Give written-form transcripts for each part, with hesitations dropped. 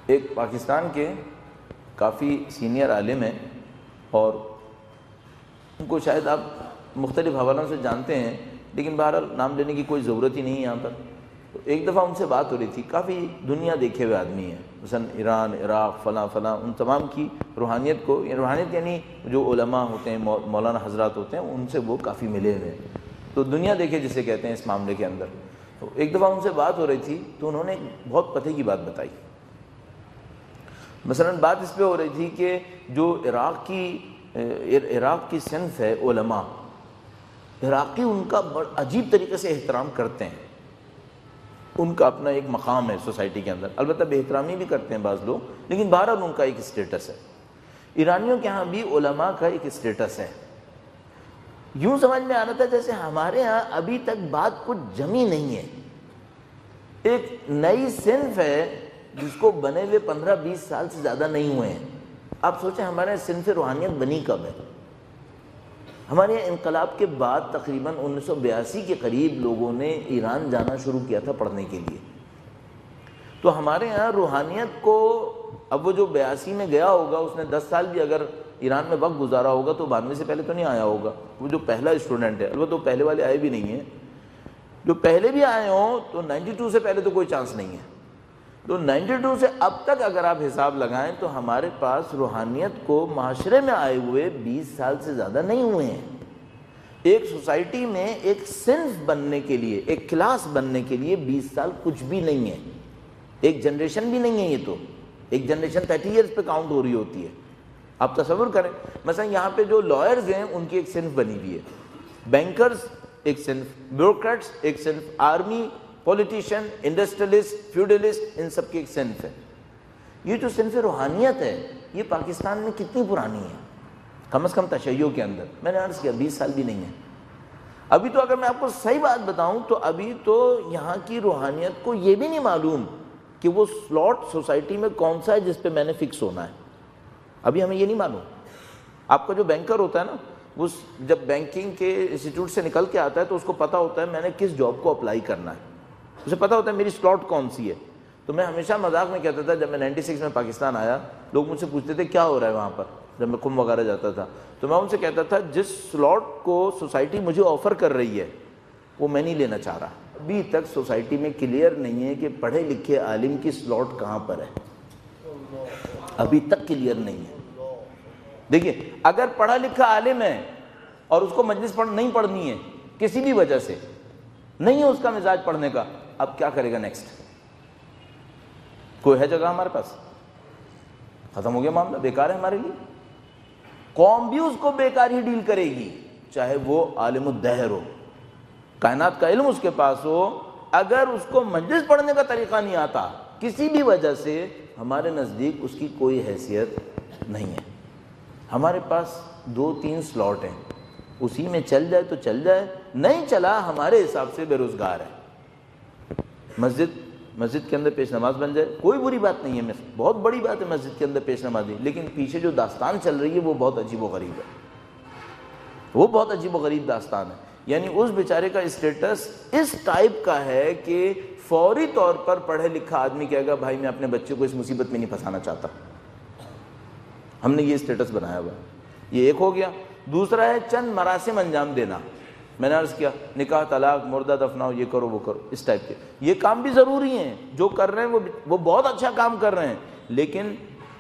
ایک پاکستان کے کافی سینئر عالم ہیں اور ان کو شاید آپ مختلف حوالوں سے جانتے ہیں، لیکن بہرحال نام لینے کی کوئی ضرورت ہی نہیں ہے یہاں پر۔ تو ایک دفعہ ان سے بات ہو رہی تھی، کافی دنیا دیکھے ہوئے آدمی ہیں، مثلا ایران، عراق، فلاں فلاں، ان تمام کی روحانیت کو، روحانیت یعنی جو علماء ہوتے ہیں، مولانا حضرات ہوتے ہیں، ان سے وہ کافی ملے ہوئے ہیں، تو دنیا دیکھے جسے کہتے ہیں اس معاملے کے اندر۔ تو ایک دفعہ ان سے بات ہو رہی تھی تو انہوں نے بہت پتے کی بات بتائی۔ مثلا بات اس پہ ہو رہی تھی کہ جو عراق کی صنف ہے علماء، عراقی ان کا عجیب طریقے سے احترام کرتے ہیں، ان کا اپنا ایک مقام ہے سوسائٹی کے اندر، البتہ بے احترامی بھی کرتے ہیں بعض لوگ، لیکن بہرحال ان کا ایک اسٹیٹس ہے۔ ایرانیوں کے ہاں بھی علماء کا ایک اسٹیٹس ہے۔ یوں سمجھ میں آ رہا تھا جیسے ہمارے ہاں ابھی تک بات کچھ جمی نہیں ہے، ایک نئی صنف ہے جس کو بنے ہوئے 15-20 سال سے زیادہ نہیں ہوئے ہیں۔ آپ سوچیں ہمارے صنف روحانیت بنی کب ہے؟ ہمارے یہاں انقلاب کے بعد تقریباً 1982 کے قریب لوگوں نے ایران جانا شروع کیا تھا پڑھنے کے لیے۔ تو ہمارے یہاں روحانیت کو، اب وہ جو 82 میں گیا ہوگا اس نے 10 سال بھی اگر ایران میں وقت گزارا ہوگا تو 92 سے پہلے تو نہیں آیا ہوگا، وہ جو پہلا اسٹوڈنٹ ہے، البتہ وہ پہلے والے آئے بھی نہیں ہیں، جو پہلے بھی آئے ہوں تو 92 سے پہلے تو کوئی چانس نہیں ہے۔ تو 92 سے اب تک اگر آپ حساب لگائیں تو ہمارے پاس روحانیت کو معاشرے میں آئے ہوئے 20 سال سے زیادہ نہیں ہوئے ہیں۔ ایک سوسائٹی میں ایک صنف بننے کے لیے، ایک کلاس بننے کے لیے 20 سال کچھ بھی نہیں ہے، ایک جنریشن بھی نہیں ہے۔ یہ تو ایک جنریشن 30 ایئرز پہ کاؤنٹ ہو رہی ہوتی ہے۔ آپ تصور کریں مثلا یہاں پہ جو لائرز ہیں ان کی ایک صنف بنی ہوئی ہے، بینکرز ایک صنف، بیوروکریٹس ایک صنف، آرمی، پولیٹیشین، انڈسٹریلسٹ، فیوڈلسٹ، ان سب کی ایک صنف ہے۔ یہ جو صنف روحانیت ہے یہ پاکستان میں کتنی پرانی ہے؟ کم از کم تشیع کے اندر میں نے عرض کیا 20 سال بھی نہیں ہے۔ ابھی تو اگر میں آپ کو صحیح بات بتاؤں تو ابھی تو یہاں کی روحانیت کو یہ بھی نہیں معلوم کہ وہ سلاٹ سوسائٹی میں کون سا ہے جس پہ میں نے فکس ہونا ہے، ابھی ہمیں یہ نہیں معلوم۔ آپ کا جو بینکر ہوتا ہے نا، وہ جب بینکنگ کے انسٹیٹیوٹ سے نکل کے آتا ہے تو اس کو پتہ ہوتا ہے میں نے کس جاب کو اپلائی کرنا ہے، اسے پتہ ہوتا ہے میری سلاٹ کون سی ہے۔ تو میں ہمیشہ مذاق میں کہتا تھا، جب میں 96 میں پاکستان آیا لوگ مجھ سے پوچھتے تھے کیا ہو رہا ہے وہاں پر، جب میں قم وغیرہ جاتا تھا تو میں ان سے کہتا تھا جس سلاٹ کو سوسائٹی مجھے آفر کر رہی ہے وہ میں نہیں لینا چاہ رہا۔ ابھی تک سوسائٹی میں کلیئر نہیں ہے کہ پڑھے لکھے عالم کی سلاٹ کہاں پر ہے، ابھی تک کلیئر نہیں ہے۔ دیکھیے اگر پڑھا لکھا عالم ہے اور اس کو مجلس نہیں پڑھنی ہے کسی بھی وجہ سے، نہیں ہے اس کا مزاج پڑھنے کا، اب کیا کرے گا نیکسٹ؟ کوئی ہے جگہ ہمارے پاس؟ ختم ہو گیا معاملہ، بیکار ہے ہمارے لیے۔ قوم بھی اس کو بیکار ہی ڈیل کرے گی، چاہے وہ عالم الدہر ہو، کائنات کا علم اس کے پاس ہو، اگر اس کو مجلس پڑھنے کا طریقہ نہیں آتا کسی بھی وجہ سے، ہمارے نزدیک اس کی کوئی حیثیت نہیں ہے۔ ہمارے پاس 2-3 سلاٹ ہیں، اسی میں چل جائے تو چل جائے، نہیں چلا ہمارے حساب سے بے روزگار ہے۔ مسجد کے اندر پیش نماز بن جائے کوئی بری بات نہیں ہے، بہت بڑی بات ہے مسجد کے اندر پیش نمازی، لیکن پیچھے جو داستان چل رہی ہے وہ بہت عجیب و غریب ہے، وہ بہت عجیب و غریب داستان ہے۔ یعنی اس بیچارے کا اسٹیٹس اس ٹائپ کا ہے کہ فوری طور پر پڑھے لکھا آدمی کہے گا بھائی میں اپنے بچے کو اس مصیبت میں نہیں پھنسانا چاہتا، ہم نے یہ اسٹیٹس بنایا ہوا ہے۔ یہ ایک ہو گیا۔ دوسرا ہے چند مراسم انجام دینا، میں نے عرض کیا نکاح، طلاق، مردہ دفناؤ، یہ کرو وہ کرو، اس ٹائپ کے یہ کام بھی ضروری ہیں، جو کر رہے ہیں وہ بہت اچھا کام کر رہے ہیں، لیکن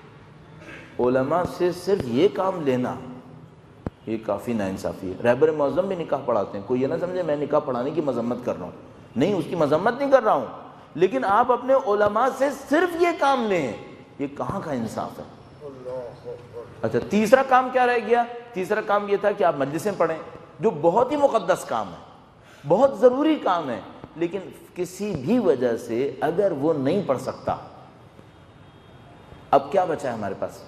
علماء سے صرف یہ کام لینا یہ کافی ناانصافی ہے۔ رہبر معظم بھی نکاح پڑھاتے ہیں، کوئی یہ نہ سمجھے میں نکاح پڑھانے کی مذمت کر رہا ہوں، نہیں اس کی مذمت نہیں کر رہا ہوں، لیکن آپ اپنے علماء سے صرف یہ کام لیں، یہ کہاں کا انصاف ہے؟ اچھا تیسرا کام کیا رہ گیا؟ تیسرا کام یہ تھا کہ آپ مجلسیں پڑھیں، جو بہت ہی مقدس کام ہے، بہت ضروری کام ہے، لیکن کسی بھی وجہ سے اگر وہ نہیں پڑھ سکتا، اب کیا بچا ہے ہمارے پاس؟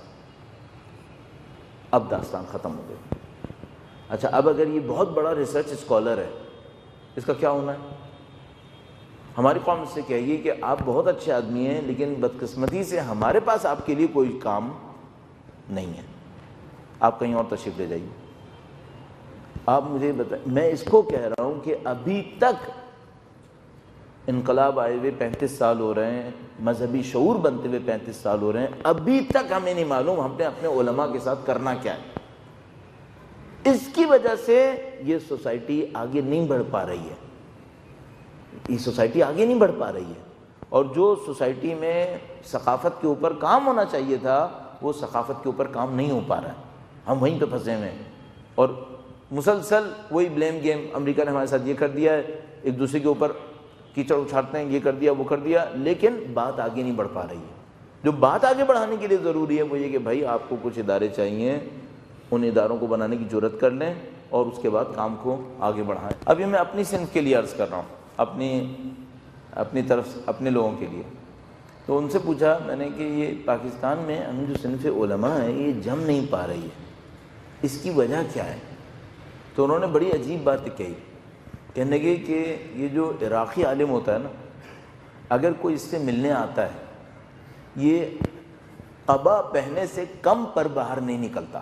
اب داستان ختم ہو گئی۔ اچھا اب اگر یہ بہت بڑا ریسرچ اسکالر ہے، اس کا کیا ہونا ہے؟ ہماری قوم سے کہیے کہ آپ بہت اچھے آدمی ہیں لیکن بدقسمتی سے ہمارے پاس آپ کے لیے کوئی کام نہیں ہے، آپ کہیں اور تشریف لے جائیے۔ آپ مجھے بتائیں، میں اس کو کہہ رہا ہوں کہ ابھی تک انقلاب آئے ہوئے 35 سال ہو رہے ہیں، مذہبی شعور بنتے ہوئے 35 سال ہو رہے ہیں، ابھی تک ہمیں نہیں معلوم ہم نے اپنے علماء کے ساتھ کرنا کیا ہے۔ اس کی وجہ سے یہ سوسائٹی آگے نہیں بڑھ پا رہی ہے، یہ سوسائٹی آگے نہیں بڑھ پا رہی ہے، اور جو سوسائٹی میں ثقافت کے اوپر کام ہونا چاہیے تھا وہ ثقافت کے اوپر کام نہیں ہو پا رہا ہے، ہم وہیں پہ پھنسے ہوئے ہیں، اور مسلسل وہی بلیم گیم، امریکہ نے ہمارے ساتھ یہ کر دیا ہے، ایک دوسرے کے اوپر کیچڑ اچھاڑتے ہیں، یہ کر دیا وہ کر دیا، لیکن بات آگے نہیں بڑھ پا رہی ہے۔ جو بات آگے بڑھانے کے لیے ضروری ہے وہ یہ کہ بھائی آپ کو کچھ ادارے چاہیے، ان اداروں کو بنانے کی جرات کر لیں اور اس کے بعد کام کو آگے بڑھائیں۔ اب یہ میں اپنی صنف کے لیے عرض کر رہا ہوں، اپنی طرف سے اپنے لوگوں کے لیے۔ تو ان سے پوچھا میں نے کہ یہ پاکستان میں ہم جو صنف علماء ہیں یہ جم نہیں پا رہی ہے، اس کی وجہ کیا ہے؟ تو انہوں نے بڑی عجیب بات کہی، کہنے لگے کہ یہ جو عراقی عالم ہوتا ہے نا، اگر کوئی اس سے ملنے آتا ہے یہ قبا پہنے سے کم پر باہر نہیں نکلتا۔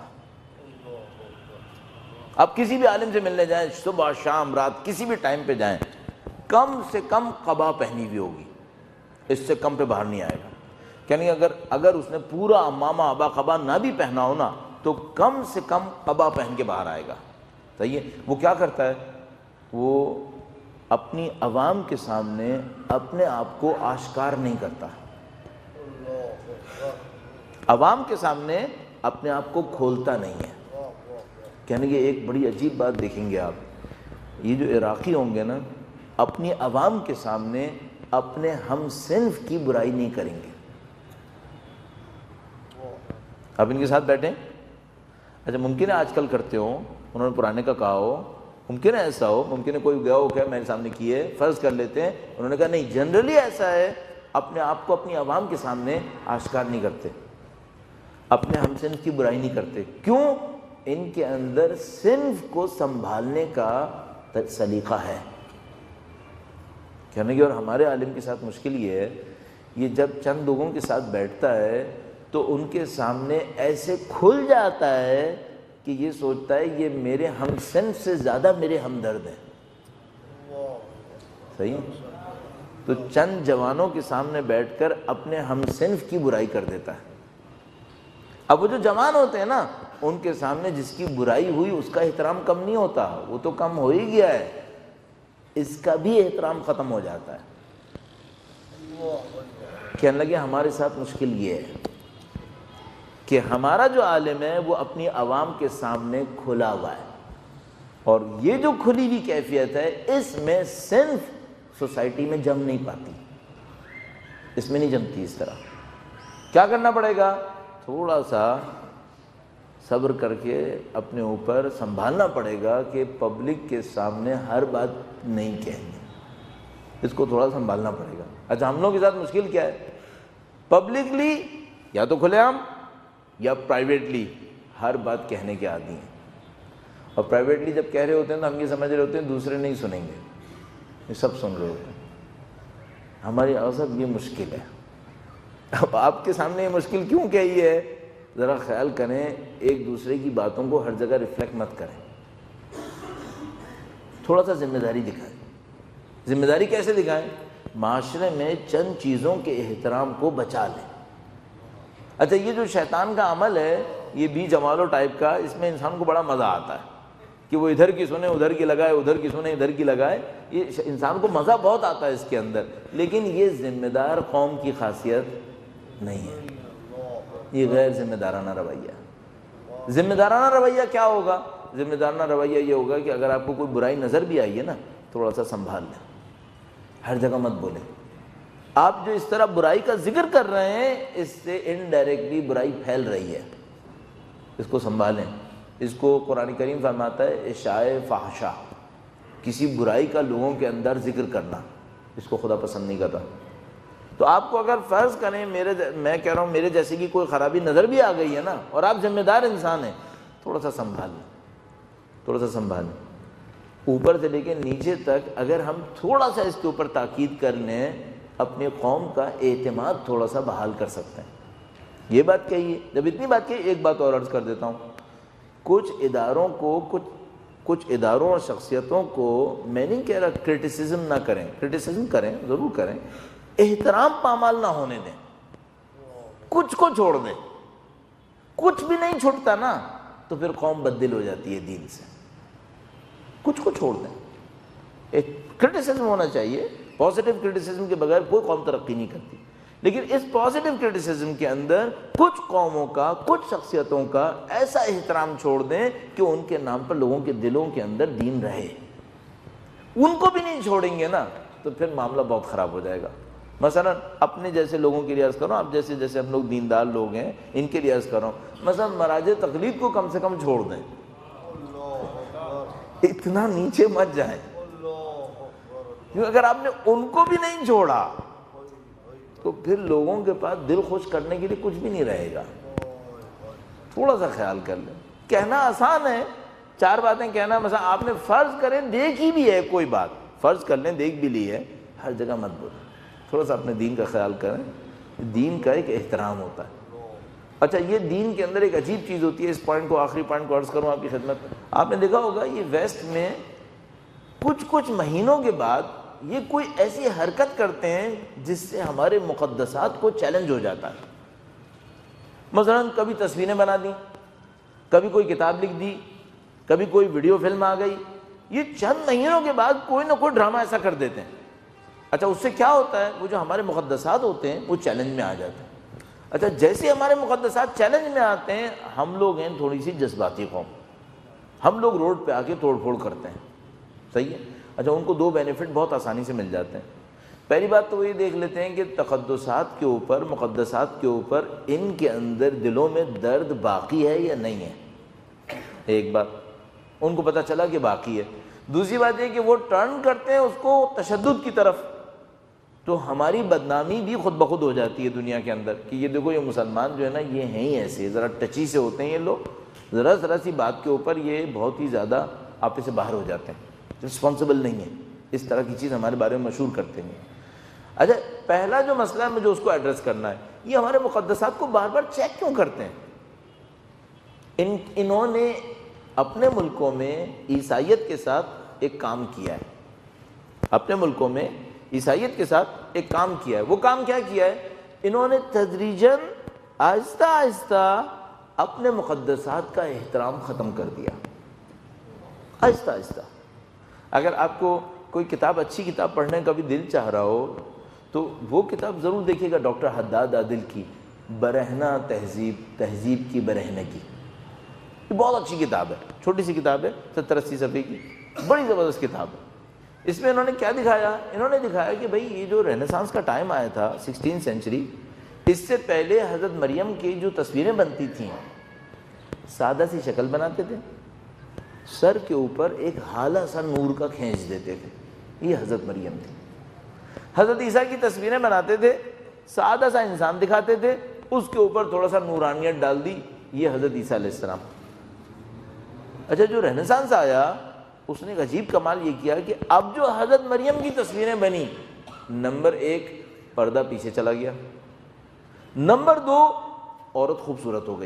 آپ کسی بھی عالم سے ملنے جائیں، صبح شام رات کسی بھی ٹائم پہ جائیں، کم سے کم قبا پہنی ہوئی ہوگی، اس سے کم پہ باہر نہیں آئے گا۔ یعنی اگر اس نے پورا عمامہ ابا قبا نہ بھی پہنا ہو نا تو کم سے کم قبا پہن کے باہر آئے گا۔ صحیح ہے؟ وہ کیا کرتا ہے؟ وہ اپنی عوام کے سامنے اپنے آپ کو آشکار نہیں کرتا، عوام کے سامنے اپنے آپ کو کھولتا نہیں ہے۔ کہنے کہ ایک بڑی عجیب بات دیکھیں گے آپ، یہ جو عراقی ہوں گے نا اپنی عوام کے سامنے اپنے ہم صنف کی برائی نہیں کریں گے۔ آپ ان کے ساتھ بیٹھیں، اچھا ممکن ہے آج کل کرتے ہو، انہوں نے پرانے کا کہا ہو، ممکن ہے ایسا ہو، ممکن ہے کوئی گیا ہو کہ میرے سامنے کیے، فرض کر لیتے ہیں، انہوں نے کہا نہیں، جنرلی ایسا ہے، اپنے آپ کو اپنی عوام کے سامنے آشکار نہیں کرتے، اپنے ہم صنف کی برائی نہیں کرتے۔ کیوں؟ ان کے اندر صنف کو سنبھالنے کا سلیقہ ہے۔ کہنے کہ اور ہمارے عالم کے ساتھ مشکل یہ ہے، یہ جب چند لوگوں کے ساتھ بیٹھتا ہے تو ان کے سامنے ایسے کھل جاتا ہے کہ یہ سوچتا ہے یہ میرے ہم صنف سے زیادہ میرے ہمدرد ہیں۔ صحیح؟ تو چند جوانوں کے سامنے بیٹھ کر اپنے ہم صنف کی برائی کر دیتا ہے۔ اب وہ جو جوان ہوتے ہیں نا ان کے سامنے جس کی برائی ہوئی اس کا احترام کم نہیں ہوتا، وہ تو کم ہو ہی گیا ہے، اس کا بھی احترام ختم ہو جاتا ہے۔ کہنے لگے ہمارے ساتھ مشکل یہ ہے کہ ہمارا جو عالم ہے وہ اپنی عوام کے سامنے کھلا ہوا ہے، اور یہ جو کھلی ہوئی کیفیت ہے اس میں صنف سوسائٹی میں جم نہیں پاتی، اس میں نہیں جمتی۔ اس طرح کیا کرنا پڑے گا؟ تھوڑا سا صبر کر کے اپنے اوپر سنبھالنا پڑے گا کہ پبلک کے سامنے ہر بات نہیں کہنی، اس کو تھوڑا سنبھالنا پڑے گا۔ اچھا ہم لوگوں کے ساتھ مشکل کیا ہے؟ پبلکلی یا تو کھلے عام یا پرائیویٹلی ہر بات کہنے کے عادی ہیں، اور پرائیویٹلی جب کہہ رہے ہوتے ہیں تو ہم یہ سمجھ رہے ہوتے ہیں دوسرے نہیں سنیں گے، یہ سب سن رہے ہوتے ہیں۔ ہماری عصب یہ مشکل ہے۔ اب آپ کے سامنے یہ مشکل کیوں کہی ہے؟ ذرا خیال کریں، ایک دوسرے کی باتوں کو ہر جگہ ریفلیکٹ مت کریں، تھوڑا سا ذمہ داری دکھائیں۔ ذمہ داری کیسے دکھائیں؟ معاشرے میں چند چیزوں کے احترام کو بچا لیں۔ اچھا یہ جو شیطان کا عمل ہے یہ بھی جمالو ٹائپ کا، اس میں انسان کو بڑا مزہ آتا ہے کہ وہ ادھر کی سنے ادھر کی لگائے، ادھر کی سنے ادھر کی لگائے، یہ انسان کو مزہ بہت آتا ہے اس کے اندر، لیکن یہ ذمہ دار قوم کی خاصیت نہیں ہے، یہ غیر ذمہ دارانہ رویہ۔ ذمہ دارانہ رویہ کیا ہوگا؟ ذمہ دارانہ رویہ یہ ہوگا کہ اگر آپ کو کوئی برائی نظر بھی آئی ہے نا تھوڑا سا سنبھال لیں، ہر جگہ مت بولیں۔ آپ جو اس طرح برائی کا ذکر کر رہے ہیں اس سے انڈائریکٹلی برائی پھیل رہی ہے، اس کو سنبھالیں۔ اس کو قرآن کریم فرماتا ہے اشاع فحشا، کسی برائی کا لوگوں کے اندر ذکر کرنا، اس کو خدا پسند نہیں کرتا۔ تو آپ کو اگر فرض کریں میں کہہ رہا ہوں میرے جیسے کی کوئی خرابی نظر بھی آ گئی ہے نا اور آپ ذمہ دار انسان ہیں، تھوڑا سا سنبھال لیں، تھوڑا سا سنبھالیں، اوپر سے لے کے نیچے تک اگر ہم تھوڑا سا اس کے اوپر تاکید کر لیں اپنی قوم کا اعتماد تھوڑا سا بحال کر سکتے ہیں۔ یہ بات کہیے۔ جب اتنی بات کہی ایک بات اور عرض کر دیتا ہوں، کچھ اداروں کو کچھ کچھ اداروں اور شخصیتوں کو میں نہیں کہہ رہا کرٹیسزم نہ کریں، کرٹیسزم کریں، ضرور کریں، احترام پامال نہ ہونے دیں، کچھ کو چھوڑ دیں۔ کچھ بھی نہیں چھوٹتا نا تو پھر قوم بدل ہو جاتی ہے دین سے۔ کچھ کو چھوڑ دیں، ایک کرٹیسزم ہونا چاہیے، پازیٹیو کرٹیسزم کے بغیر کوئی قوم ترقی نہیں کرتی، لیکن اس پازیٹیو کرٹیسزم کے اندر کچھ قوموں کا، کچھ شخصیتوں کا ایسا احترام چھوڑ دیں کہ ان کے نام پر لوگوں کے دلوں کے اندر دین رہے۔ ان کو بھی نہیں چھوڑیں گے نا تو پھر معاملہ بہت خراب ہو جائے گا۔ مثلا اپنے جیسے لوگوں کے لیے عرض کرو، آپ جیسے ہم لوگ دیندار لوگ ہیں ان کے لیے عرض کرو، مثلا مراجع تقلید کو کم سے کم چھوڑ دیں، اتنا نیچے مت جائیں، کیونکہ اگر آپ نے ان کو بھی نہیں چھوڑا تو پھر لوگوں کے پاس دل خوش کرنے کے لیے کچھ بھی نہیں رہے گا۔ تھوڑا سا خیال کر لیں، کہنا آسان ہے، چار باتیں کہنا، مثلا آپ نے فرض کریں دیکھی بھی ہے کوئی بات، فرض کر لیں دیکھ بھی لی ہے، ہر جگہ مت بولیں، تھوڑا سا اپنے دین کا خیال کریں، دین کا ایک احترام ہوتا ہے۔ اچھا، یہ دین کے اندر ایک عجیب چیز ہوتی ہے، اس پوائنٹ کو، آخری پوائنٹ کو عرض کروں آپ کی خدمت، آپ نے دیکھا ہوگا یہ ویسٹ میں کچھ مہینوں کے بعد یہ کوئی ایسی حرکت کرتے ہیں جس سے ہمارے مقدسات کو چیلنج ہو جاتا ہے۔ مثلا کبھی تصویریں بنا دیں، کبھی کوئی کتاب لکھ دی، کبھی کوئی ویڈیو فلم آ گئی، یہ چند مہینوں کے بعد کوئی نہ کوئی ڈرامہ ایسا کر دیتے ہیں۔ اچھا، اس سے کیا ہوتا ہے، وہ جو ہمارے مقدسات ہوتے ہیں وہ چیلنج میں آ جاتے ہیں۔ اچھا، جیسے ہمارے مقدسات چیلنج میں آتے ہیں، ہم لوگ ہیں تھوڑی سی جذباتی قوم، ہم لوگ روڈ پہ آ کے توڑ پھوڑ کرتے ہیں، صحیح ہے۔ اچھا، ان کو دو بینیفٹ بہت آسانی سے مل جاتے ہیں۔ پہلی بات تو یہ دیکھ لیتے ہیں کہ تقدسات کے اوپر، مقدسات کے اوپر ان کے اندر دلوں میں درد باقی ہے یا نہیں ہے، ایک بات ان کو پتہ چلا کہ باقی ہے۔ دوسری بات یہ کہ وہ ٹرن کرتے ہیں اس کو تشدد کی طرف، تو ہماری بدنامی بھی خود بخود ہو جاتی ہے دنیا کے اندر کہ یہ دیکھو یہ مسلمان جو ہے نا یہ ہیں ہی ایسے، ذرا ٹچی سے ہوتے ہیں یہ لوگ، ذرا سی بات کے اوپر یہ بہت ہی زیادہ آپے سے باہر ہو جاتے ہیں، رسپانسبل نہیں ہے، اس طرح کی چیز ہمارے بارے میں مشہور کرتے ہیں۔ اچھا، پہلا جو مسئلہ ہے مجھے اس کو ایڈریس کرنا ہے، یہ ہمارے مقدسات کو بار بار چیک کیوں کرتے ہیں؟ انہوں نے اپنے ملکوں میں عیسائیت کے ساتھ ایک کام کیا ہے، اپنے ملکوں میں عیسائیت کے ساتھ ایک کام کیا ہے۔ وہ کام کیا کیا ہے؟ انہوں نے تدریجاً آہستہ آہستہ اپنے مقدسات کا احترام ختم کر دیا، آہستہ آہستہ۔ اگر آپ کو کوئی کتاب، اچھی کتاب پڑھنے کا بھی دل چاہ رہا ہو تو وہ کتاب ضرور دیکھیے گا، ڈاکٹر حداد عادل کی برہنہ تہذیب کی برہنگی، یہ بہت اچھی کتاب ہے، چھوٹی سی کتاب ہے، 70-80 صفحے کی، بڑی زبردست کتاب ہے۔ اس میں انہوں نے کیا دکھایا؟ انہوں نے دکھایا کہ بھئی یہ جو رینیسانس کا ٹائم آیا تھا 16 سینچری، اس سے پہلے حضرت مریم کی جو تصویریں بنتی تھیں سادہ سی شکل بناتے تھے، سر کے اوپر ایک ہالہ سا نور کا کھینچ دیتے تھے، یہ حضرت مریم تھی۔ حضرت عیسیٰ کی تصویریں بناتے تھے، سادہ سا انسان دکھاتے تھے، اس کے اوپر تھوڑا سا نورانیت ڈال دی، یہ حضرت عیسیٰ علیہ السلام۔ اچھا، جو رینیسانس آیا اس نے ایک عجیب کمال یہ کیا کہ اب جو حضرت مریم کی تصویریں بنی، نمبر 1 پردہ پیچھے چلا گیا، نمبر 2 عورت خوبصورت ہو گئی،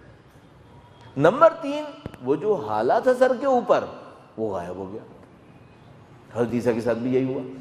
نمبر 3 وہ جو ہالہ تھا سر کے اوپر وہ غائب ہو گیا۔ حضرت عیسیٰ کے ساتھ بھی یہی ہوا،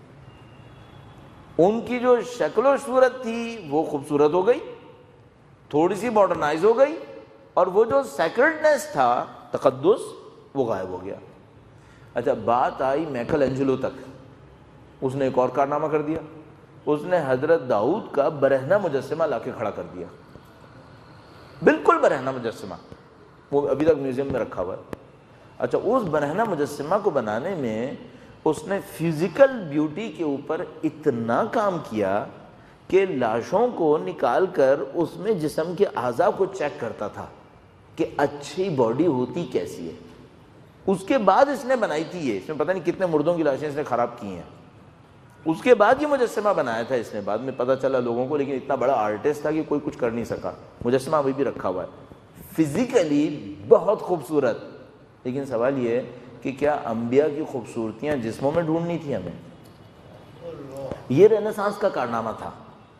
ان کی جو شکل و صورت تھی وہ خوبصورت ہو گئی، تھوڑی سی ماڈرنائز ہو گئی، اور وہ جو سیکرڈنس تھا، تقدس، وہ غائب ہو گیا۔ اچھا، بات آئی میکل اینجلو تک، اس نے ایک اور کارنامہ کر دیا، اس نے حضرت داؤد کا برہنہ مجسمہ لا کے کھڑا کر دیا، بالکل برہنہ مجسمہ، وہ ابھی تک میوزیم میں رکھا ہوا ہے۔ اچھا، اس برہنہ مجسمہ کو بنانے میں اس نے فزیکل بیوٹی کے اوپر اتنا کام کیا کہ لاشوں کو نکال کر اس میں جسم کے اعضاء کو چیک کرتا تھا کہ اچھی باڈی ہوتی کیسی ہے، اس کے بعد اس نے بنائی تھی یہ، اس میں پتہ نہیں کتنے مردوں کی لاشیں اس نے خراب کی ہیں، اس کے بعد یہ مجسمہ بنایا تھا اس نے، بعد میں پتہ چلا لوگوں کو، لیکن اتنا بڑا آرٹسٹ تھا کہ کوئی کچھ کر نہیں سکا۔ مجسمہ ابھی بھی رکھا ہوا ہے، فزیکلی بہت خوبصورت، لیکن سوال یہ ہے کہ کیا انبیاء کی خوبصورتیاں جسموں میں ڈھونڈنی تھی ہمیں؟ یہ رینیسانس کا کارنامہ تھا،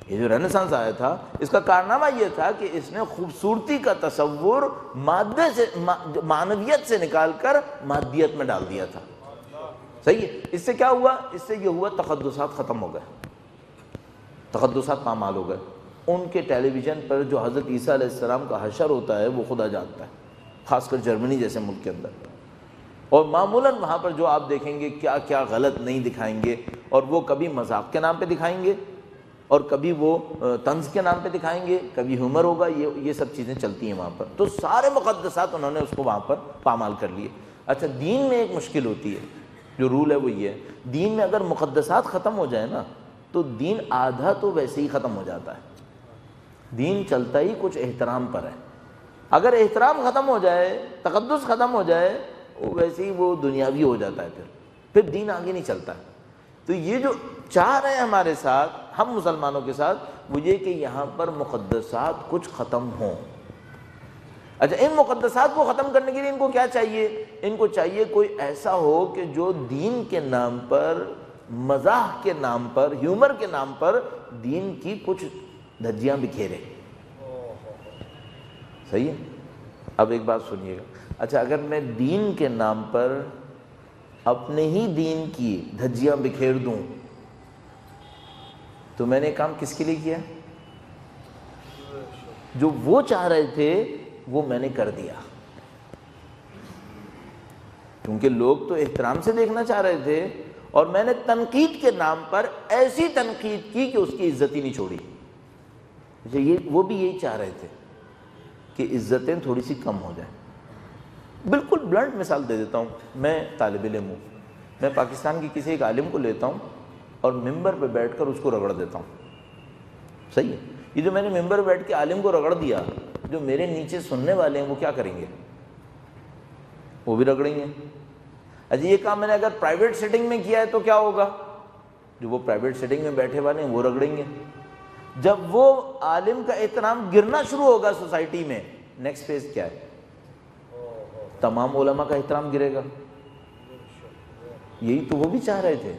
یہ جو رینیسانس آیا تھا اس کا کارنامہ یہ تھا کہ اس نے خوبصورتی کا تصور مادے سے معنویت سے نکال کر مادیت میں ڈال دیا تھا. صحیح ہے. اس سے کیا ہوا؟ اس سے یہ ہوا تقدسات ختم ہو گئے, تقدسات پامال ہو گئے. ان کے ٹیلی ویژن پر جو حضرت عیسیٰ علیہ السلام کا حشر ہوتا ہے وہ خدا جانتا ہے, خاص کر جرمنی جیسے ملک کے اندر. اور معمولاً وہاں پر جو آپ دیکھیں گے کیا کیا غلط نہیں دکھائیں گے, اور وہ کبھی مذاق کے نام پہ دکھائیں گے اور کبھی وہ طنز کے نام پہ دکھائیں گے, کبھی ہیومر ہوگا, یہ سب چیزیں چلتی ہیں وہاں پر. تو سارے مقدسات انہوں نے اس کو وہاں پر پامال کر لیے. اچھا, دین میں ایک مشکل ہوتی ہے, جو رول ہے وہ یہ ہے, دین میں اگر مقدسات ختم ہو جائے نا تو دین آدھا تو ویسے ہی ختم ہو جاتا ہے. دین چلتا ہی کچھ احترام پر ہے. اگر احترام ختم ہو جائے, تقدس ختم ہو جائے, ویسے ہی وہ دنیاوی ہو جاتا ہے, پھر دین آگے نہیں چلتا. تو یہ جو چاہ رہے ہیں ہمارے ساتھ, ہم مسلمانوں کے ساتھ, وہ یہ کہ یہاں پر مقدسات کچھ ختم ہوں. اچھا, ان مقدسات کو ختم کرنے کے لیے ان کو کیا چاہیے؟ ان کو چاہیے کوئی ایسا ہو کہ جو دین کے نام پر, مزاح کے نام پر, ہیومر کے نام پر دین کی کچھ دھجیاں بکھیرے. صحیح ہے. اب ایک بات سنیے گا. اچھا, اگر میں دین کے نام پر اپنے ہی دین کی دھجیاں بکھیر دوں تو میں نے کام کس کے لیے کیا؟ جو وہ چاہ رہے تھے وہ میں نے کر دیا, کیونکہ لوگ تو احترام سے دیکھنا چاہ رہے تھے اور میں نے تنقید کے نام پر ایسی تنقید کی کہ اس کی عزت ہی نہیں چھوڑی. وہ بھی یہی چاہ رہے تھے کہ عزتیں تھوڑی سی کم ہو جائیں. بالکل بلنٹ مثال دے دیتا ہوں. میں طالب علم ہوں, میں پاکستان کی کسی ایک عالم کو لیتا ہوں اور ممبر پہ بیٹھ کر اس کو رگڑ دیتا ہوں. صحیح ہے. یہ جو میں نے ممبر پہ بیٹھ کے عالم کو رگڑ دیا, جو میرے نیچے سننے والے ہیں وہ کیا کریں گے؟ وہ بھی رگڑیں گے. اچھا, یہ کام میں نے اگر پرائیویٹ سیٹنگ میں کیا ہے تو کیا ہوگا؟ جو وہ پرائیویٹ سیٹنگ میں بیٹھے والے ہیں وہ رگڑیں گے. جب وہ عالم کا احترام گرنا شروع ہوگا سوسائٹی میں, نیکسٹ فیز کیا ہے؟ تمام علماء کا احترام گرے گا. یہی تو وہ بھی چاہ رہے تھے.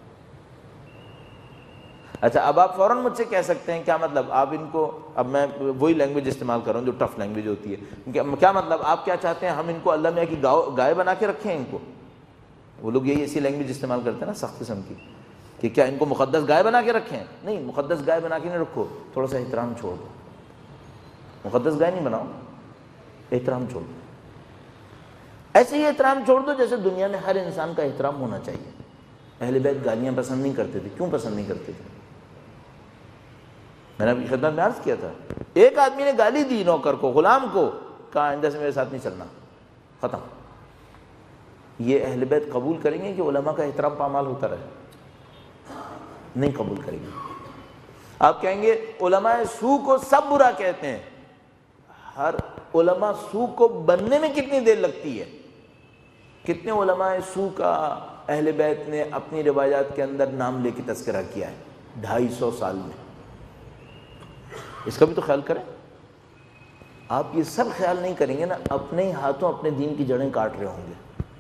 اچھا, اب آپ فوراً مجھ سے کہہ سکتے ہیں کیا مطلب آپ ان کو, اب میں وہی لینگویج استعمال کر رہا ہوں جو ٹف لینگویج ہوتی ہے, کیا مطلب آپ کیا چاہتے ہیں ہم ان کو اللہ میاں کی گائے بنا کے رکھیں ان کو؟ وہ لوگ یہی ایسی لینگویج استعمال کرتے ہیں نا سخت قسم کی, کہ کیا ان کو مقدس گائے بنا کے رکھیں؟ نہیں, مقدس گائے بنا کے نہیں رکھو, تھوڑا سا احترام چھوڑ دو. مقدس گائے نہیں بناؤ, احترام چھوڑ دو. ایسے ہی احترام چھوڑ دو جیسے دنیا میں ہر انسان کا احترام ہونا چاہیے. اہل بیت گالیاں پسند نہیں کرتے تھے. کیوں پسند نہیں کرتے تھے؟ میں نے آپ کی خدمت میں عرض کیا تھا, ایک آدمی نے گالی دی نوکر کو, غلام کو, کہا آئندہ سے میرے ساتھ نہیں چلنا, ختم. یہ اہل بیت قبول کریں گے کہ علماء کا احترام پامال ہوتا رہے؟ نہیں قبول کریں گے. آپ کہیں گے علماء سو کو سب برا کہتے ہیں. ہر علماء سو کو بننے میں کتنی دیر لگتی ہے؟ کتنے علماء سو کا اہل بیت نے اپنی روایات کے اندر نام لے کے تذکرہ کیا ہے؟ 250 سال میں. اس کا بھی تو خیال کریں. آپ یہ سب خیال نہیں کریں گے نا, اپنے ہاتھوں اپنے دین کی جڑیں کاٹ رہے ہوں گے.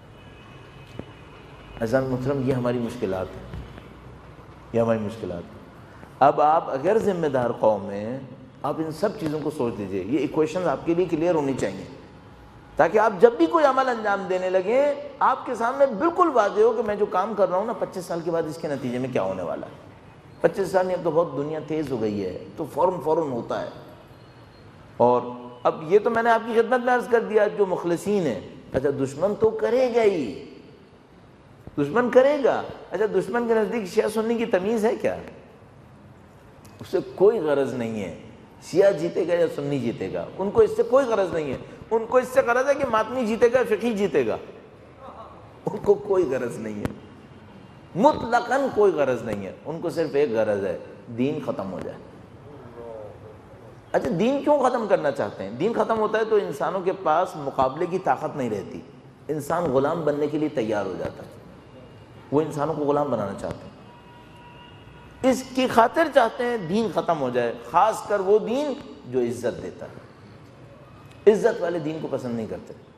عزیزان محترم, یہ ہماری مشکلات ہیں, یہ ہماری مشکلات ہیں. اب آپ اگر ذمہ دار قوم ہیں, آپ ان سب چیزوں کو سوچ لیجئے. یہ ایکویشنز آپ کے لیے کلیئر ہونی چاہیے تاکہ آپ جب بھی کوئی عمل انجام دینے لگیں آپ کے سامنے بالکل واضح ہو کہ میں جو کام کر رہا ہوں نا 25 سال کے بعد اس کے نتیجے میں کیا ہونے والا ہے. 25 سال میں اب تو بہت دنیا تیز ہو گئی ہے, تو فوراً ہوتا ہے. اور اب یہ تو میں نے آپ کی خدمت میں عرض کر دیا جو مخلصین ہیں. اچھا, دشمن تو کرے گا ہی, دشمن کرے گا. اچھا, دشمن کے نزدیک شیعہ سنی کی تمیز ہے کیا؟ اس سے کوئی غرض نہیں ہے شیعہ جیتے گا یا سنی جیتے گا, ان کو اس سے کوئی غرض نہیں ہے. ان کو اس سے غرض ہے کہ ماتمی جیتے گا, فقی جیتے گا. ان کو کوئی غرض نہیں ہے, مطلقاً کوئی غرض نہیں ہے. ان کو صرف ایک غرض ہے, دین ختم ہو جائے. اچھا, دین کیوں ختم کرنا چاہتے ہیں؟ دین ختم ہوتا ہے تو انسانوں کے پاس مقابلے کی طاقت نہیں رہتی. انسان غلام بننے کے لیے تیار ہو جاتا ہے. وہ انسانوں کو غلام بنانا چاہتے ہیں, اس کی خاطر چاہتے ہیں دین ختم ہو جائے. خاص کر وہ دین جو عزت دیتا ہے. عزت والے دین کو پسند نہیں کرتے.